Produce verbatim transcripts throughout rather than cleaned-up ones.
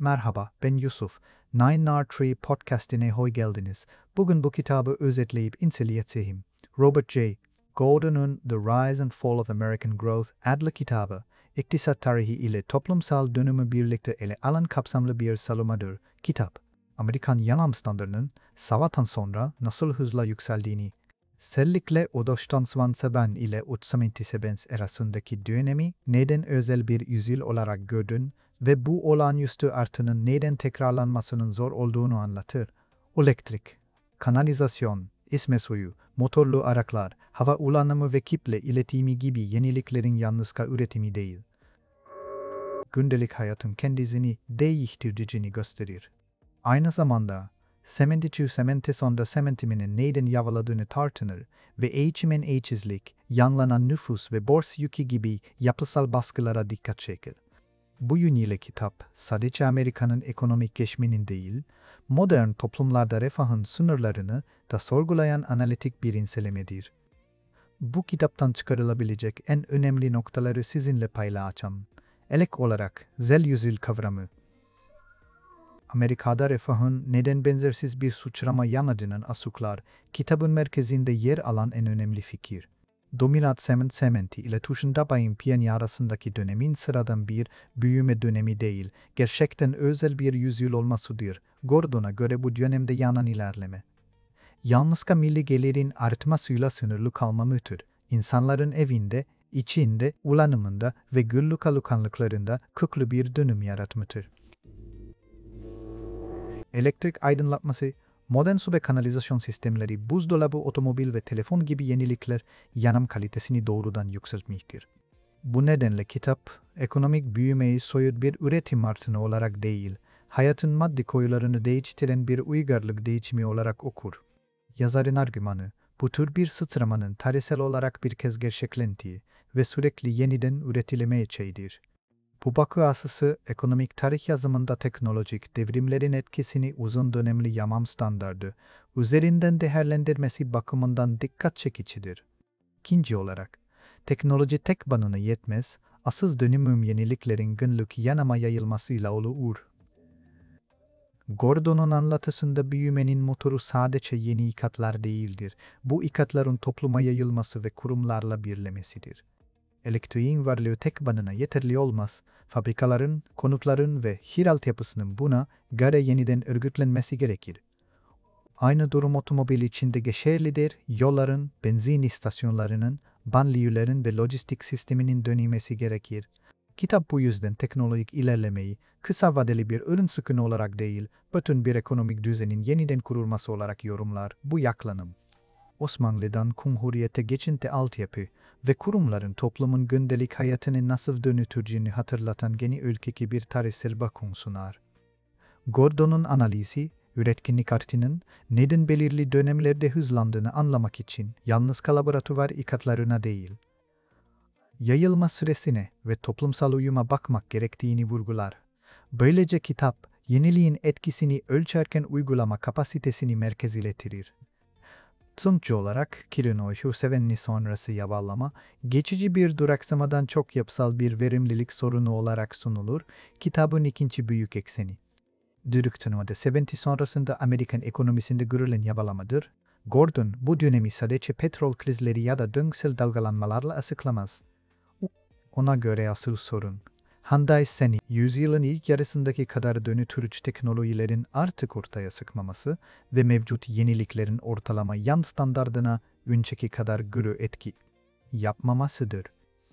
Merhaba, ben Yusuf. Nine R Tree podcastine hoş geldiniz. Bugün bu kitabı özetleyip inceleyeceğim. Robert J. Gordon'un The Rise and Fall of American Growth adlı kitabı, iktisat tarihi ile toplumsal dönümü birlikte ele alan kapsamlı bir salumadır. Kitap, Amerikan yaşam standartının savaştan sonra nasıl hızla yükseldiğini, özellikle Odoştansvansaban ile Utsamintisebens arasındaki dönemi neden özel bir yüzyıl olarak gördün ve bu olağanüstü artının neden tekrarlanmasının zor olduğunu anlatır. Elektrik, kanalizasyon, içme suyu, motorlu araçlar, hava ulaşımı ve kitle iletimi gibi yeniliklerin yalnızca üretimi değil, gündelik hayatın kendisini değiştirdiğini gösterir. Aynı zamanda, sementçi sementi sonra sementiminin neden yavaladığını tartınır ve eğitimin eşitsizlik, yanlanan nüfus ve borç yükü gibi yapısal baskılara dikkat çeker. Bu yönüyle kitap, sadece Amerika'nın ekonomik geçmişinin değil, modern toplumlarda refahın sınırlarını da sorgulayan analitik bir incelemedir. Bu kitaptan çıkarılabilecek en önemli noktaları sizinle paylaşacağım. İlk olarak, zel yüzyıl kavramı. Amerika'da refahın neden benzersiz bir sıçrama yanadığının açıklar, kitabın merkezinde yer alan en önemli fikir. Dominant sement sementi ile Tuşandaba'nın piyani arasındaki dönemin sıradan bir büyüme dönemi değil, gerçekten özel bir yüzyıl olmasıdır. Gordon'a göre bu dönemde yanan ilerleme, yalnızca milli gelirin artmasıyla sınırlı kalmamıştır. İnsanların evinde, içinde, ulanımında ve günlük alışkanlıklarında köklü bir dönüm yaratmıştır. Elektrik aydınlatması, modern su ve kanalizasyon sistemleri, buzdolabı, otomobil ve telefon gibi yenilikler yanam kalitesini doğrudan yükseltmiştir. Bu nedenle kitap, ekonomik büyümeyi soyut bir üretim artını olarak değil, hayatın maddi koyularını değiştiren bir uygarlık değişimi olarak okur. Yazarın argümanı, bu tür bir sıçramanın tarihsel olarak bir kez gerçeklendiği ve sürekli yeniden üretilemeyeceğidir. Bu bakış açısı, ekonomik tarih yazımında teknolojik devrimlerin etkisini uzun dönemli yaşam standardı üzerinden değerlendirmesi bakımından dikkat çekicidir. İkinci olarak, teknoloji tek başına yetmez, asıl dönümüm yeniliklerin günlük yanama yayılmasıyla olur. Gordon'un anlatısında büyümenin motoru sadece yeni ikatlar değildir. Bu ikatların topluma yayılması ve kurumlarla birlemesidir. Elektriğin varlığı tek başına yeterli olmaz, fabrikaların, konutların ve şehir altyapısının buna göre yeniden örgütlenmesi gerekir. Aynı durum otomobil içinde geçerlidir, yolların, benzin istasyonlarının, banliyölerin ve lojistik sisteminin dönülmesi gerekir. Kitap bu yüzden teknolojik ilerlemeyi kısa vadeli bir ürün sükunü olarak değil, bütün bir ekonomik düzenin yeniden kurulması olarak yorumlar. Bu yaklanım, Osmanlı'dan Cumhuriyete geçinti altyapı ve kurumların toplumun gündelik hayatını nasıl dönütürcüğünü hatırlatan geni ülkeki bir tarihsel bakım sunar. Gordon'un analizi, üretkinlik artının neden belirli dönemlerde hızlandığını anlamak için yalnız laboratuvar ikatlarına değil, yayılma süresine ve toplumsal uyuma bakmak gerektiğini vurgular. Böylece kitap, yeniliğin etkisini ölçerken uygulama kapasitesini merkeze getirir. Sonuç olarak, Kilinoğlu sevenli sonrası yavaşlama, geçici bir duraksamadan çok yapısal bir verimlilik sorunu olarak sunulur, kitabın ikinci büyük ekseni. Duraksamadı seventy sonrasında Amerikan ekonomisinde görülen yavaşlamadır. Gordon, bu dönemi sadece petrol krizleri ya da döngüsel dalgalanmalarla açıklamaz. Ona göre asıl sorun, Hyundai seni, yüzyılın ilk yarısındaki kadar dönütürücü teknolojilerin artık ortaya çıkmaması ve mevcut yeniliklerin ortalama yan standardına önceki kadar gürü etki yapmamasıdır.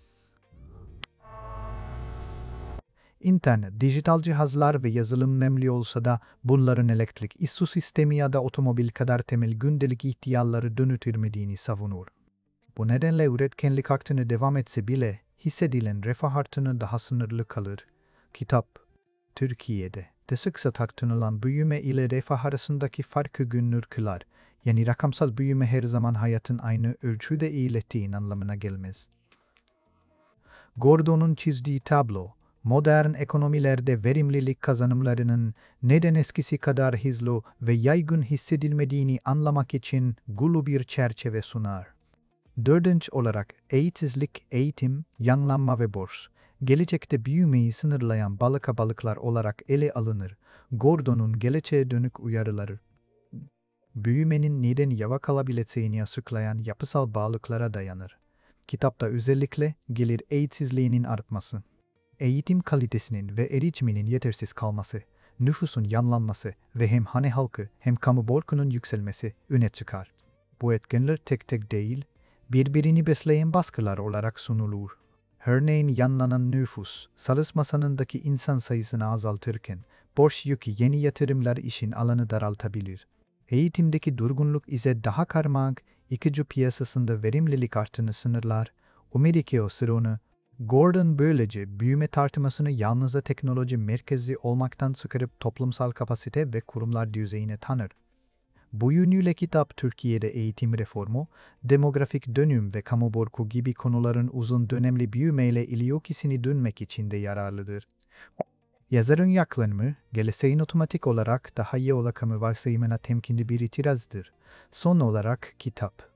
İnternet, dijital cihazlar ve yazılım önemli olsa da bunların elektrik, isu sistemi ya da otomobil kadar temel gündelik ihtiyaçları dönütürmediğini savunur. Bu nedenle üretkenlik artını devam etse bile, hissedilen refah artını daha sınırlı kalır. Kitap, Türkiye'de de sıkça tartışılan büyüme ile refah arasındaki farkı günlük kılar. Yani rakamsal büyüme her zaman hayatın aynı ölçüde iyileştiği anlamına gelmez. Gordon'un çizdiği tablo, modern ekonomilerde verimlilik kazanımlarının neden eskisi kadar hızlı ve yaygın hissedilmediğini anlamak için gulu bir çerçeve sunar. Dördüncü olarak eğitsizlik, eğitim, yanlanma ve borç. gelecekte büyümeyi sınırlayan balikabalıklar olarak ele alınır. Gordon'un geleceğe dönük uyarıları, büyümenin neden yavaş kalabileceğini açıklayan yapısal bağlıklara dayanır. Kitapta özellikle gelir eğitsizliğinin artması, eğitim kalitesinin ve erişiminin yetersiz kalması, nüfusun yanlanması ve hem hane halkı hem kamu borcunun yükselmesi öne çıkar. Bu etkenler tek tek değil, birbirini besleyen baskılar olarak sunulur. Örneğin yanlanan nüfus, çalışma masanındaki insan sayısını azaltırken, borç yükü yeni yatırımlar işin alanı daraltabilir. Eğitimdeki durgunluk ise daha karmaşık, ikinci piyasasında verimlilik arttığını sınırlar. Amerika sorunu, Gordon böylece büyüme tartışmasını yalnızca teknoloji merkezli olmaktan çıkarıp toplumsal kapasite ve kurumlar düzeyine tanır. Bu yönüyle kitap Türkiye'de eğitim reformu, demografik dönüm ve kamu borcu gibi konuların uzun dönemli büyümeyle ilişkisini dönmek için de yararlıdır. Yazarın yaklaşımı, geleceğin otomatik olarak daha iyi olacağı varsayımına temkinli bir itirazdır. Son olarak kitap,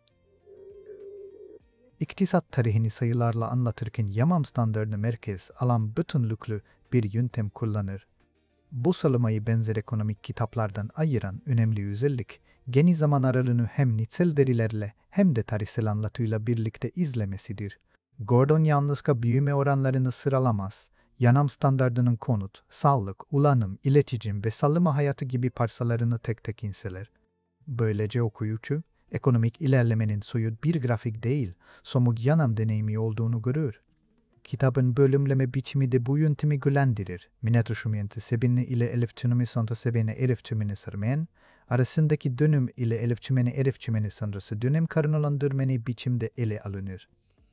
İktisat tarihini sayılarla anlatırken Yamam standartını merkez alan bütünlüklü bir yöntem kullanır. Bu sıralamayı benzer ekonomik kitaplardan ayıran önemli özellik, geniş zaman aralığını hem nitsel verilerle hem de tarihsel anlatıyla birlikte izlemesidir. Gordon yalnızca büyüme oranlarını sıralamaz, Yamam standardının konut, sağlık, ulanım, iletişim ve sağlama hayatı gibi parçalarını tek tek inceler. Böylece okuyucu, ekonomik ilerlemenin soyut bir grafik değil, somut Yamam deneyimi olduğunu görür. Kitabın bölümleme biçimi de bu yöntemi güçlendirir. Minatuşumyenti sebini ile elif tümünü sonrası sebine elif tümünü sırmayan, arasındaki dönüm ile elif tümünü elif tümünü sonrası dönem karınlandırmanı biçimde ele alınır.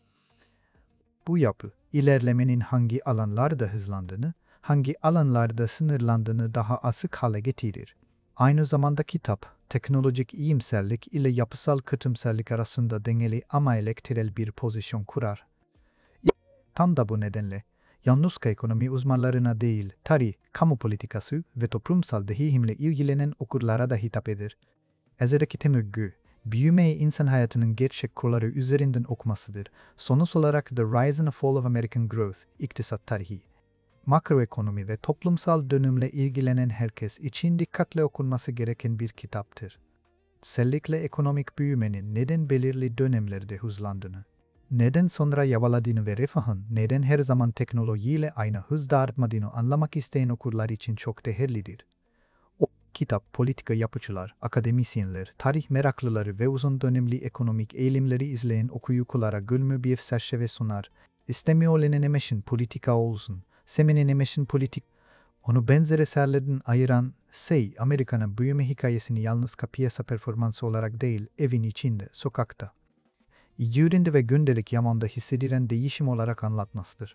Bu yapı, ilerlemenin hangi alanlarda hızlandığını, hangi alanlarda sınırlandığını daha açık hale getirir. Aynı zamanda kitap, teknolojik iyimserlik ile yapısal kötümserlik arasında dengeli ama elektrel bir pozisyon kurar. Tam da bu nedenle, yalnızca ekonomi uzmanlarına değil, tarih, kamu politikası ve toplumsal deneyimle ilgilenen okurlara da hitap eder. Ezerdeki temeggü, büyümeyi insan hayatının gerçek kurları üzerinden okumasıdır. Sonuç olarak The Rise and Fall of American Growth, iktisat tarihi, makroekonomi ve toplumsal dönümle ilgilenen herkes için dikkatle okunması gereken bir kitaptır. Özellikle ekonomik büyümenin neden belirli dönemlerde hızlandığını, neden sonra yavaladığını ve refahın neden her zaman teknolojiyle aynı hızda artmadığını anlamak isteyen okurlar için çok değerlidir. O kitap politika yapıcılar, akademisyenler, tarih meraklıları ve uzun dönemli ekonomik eğilimleri izleyen okuyuculara gülme bir çerçeve sunar. İstemiyorlar emeşin politika olsun, seminin emeşin politik. Onu benzer eserlerden ayıran şey, Amerika'nın büyüme hikayesini yalnızca piyasa performansı olarak değil, evin içinde, sokakta, İcürinde ve gündelik Yamam'da hissedilen değişim olarak anlatmasıdır.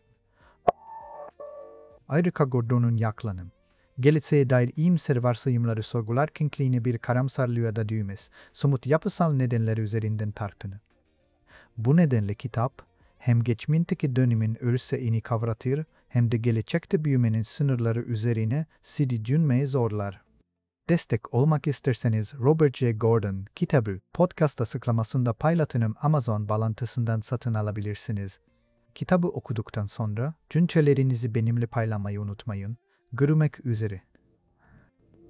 Ayrıca Gordon'un yaklanım, geleceğe dair iyimser varsayımları sorgularken kline bir karamsarlığa da düğmez, somut yapısal nedenleri üzerinden tartını. Bu nedenle kitap, hem geçmişteki dönemin ölçeğini kavratır, hem de gelecekte büyümenin sınırları üzerine sizi düşünmeye zorlar. Destek olmak isterseniz Robert J. Gordon kitabı podcast açıklamasında paylaştığım Amazon bağlantısından satın alabilirsiniz. Kitabı okuduktan sonra düşüncelerinizi benimle paylaşmayı unutmayın. Görüşmek üzere.